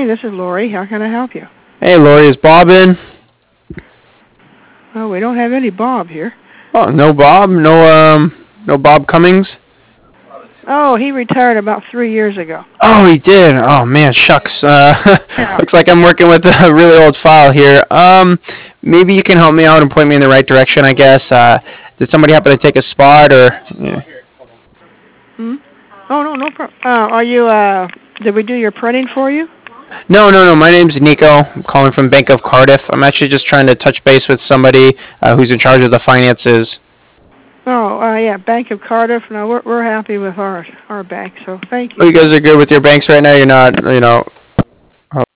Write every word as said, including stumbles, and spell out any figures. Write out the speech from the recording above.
Hey, this is Lori. How can I help you? Hey, Lori, is Bob in? Oh, we don't have any Bob here. Oh, no Bob? No, um, no Bob Cummings? Oh, he retired about three years ago. Oh, he did. Oh, man, shucks. Uh, Yeah. looks like I'm working with a really old file here. Um, maybe you can help me out and point me in the right direction, I guess. Uh, did somebody happen to take a spot, or... Yeah. Hmm? Oh, no, no problem. Uh, are you, uh, did we do your printing for you? No, no, no. My name's Nico. I'm calling from Bank of Cardiff. I'm actually just trying to touch base with somebody uh, who's in charge of the finances. Oh, uh, yeah, Bank of Cardiff. No, we're, we're happy with our, our bank, so thank Oh, you. you guys are good with your banks right now? You're not, you know...